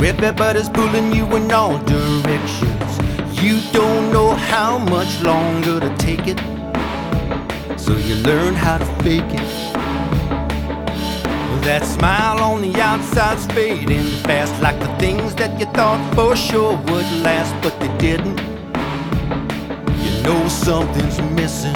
Everybody's pulling you in all directions. You don't know how much longer to take it, so you learn how to fake it. That smile on the outside's fading fast, like the things that you thought for sure would last, but they didn't. You know something's missing.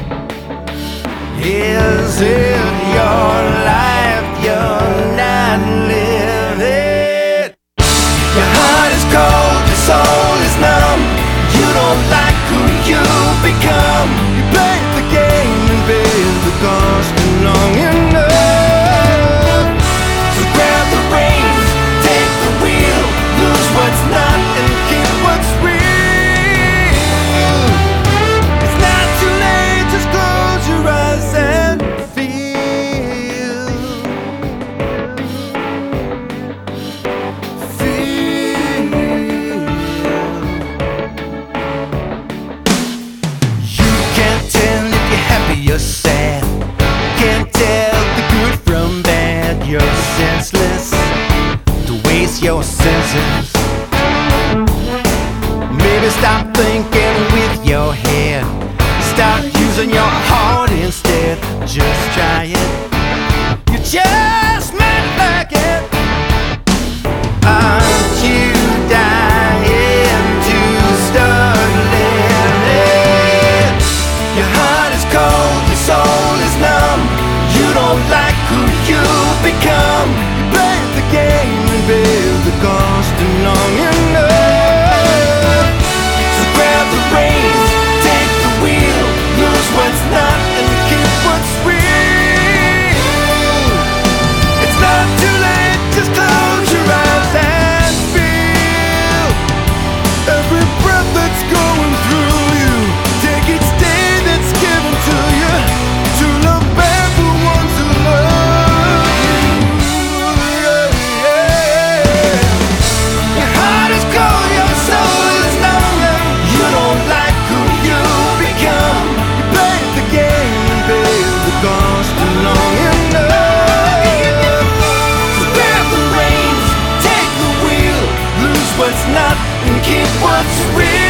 Is it your life you're not living? Your heart is cold, your soul is numb. You don't like who you've become. You play the game and bear the cost long enough. So grab the reins, take the wheel, lose what's not and keep what's real. It's not too late, just close your eyes and feel. You can't tell if you're happy or sad. Can't tell the good from bad. You're senseless to waste your senses. Maybe stop thinking with your head. Stop using your heart instead. Just try it. You just might like it. Aren't you dying to start living? Your heart is cold, your soul is numb. You don't like who you've become. You play the game and bear the cost long enough. So grab the reins, take the wheel, lose what's not and keep what's real. It's not too late, just close your eyes and feel every breath that's going through you. Take each day that's given to you to look back for ones who love you. Your heart is cold, your soul is numb. You don't like who you've become. You play the game and bear the cost long enough. So grab the reins, take the wheel, lose what's not and keep what's real.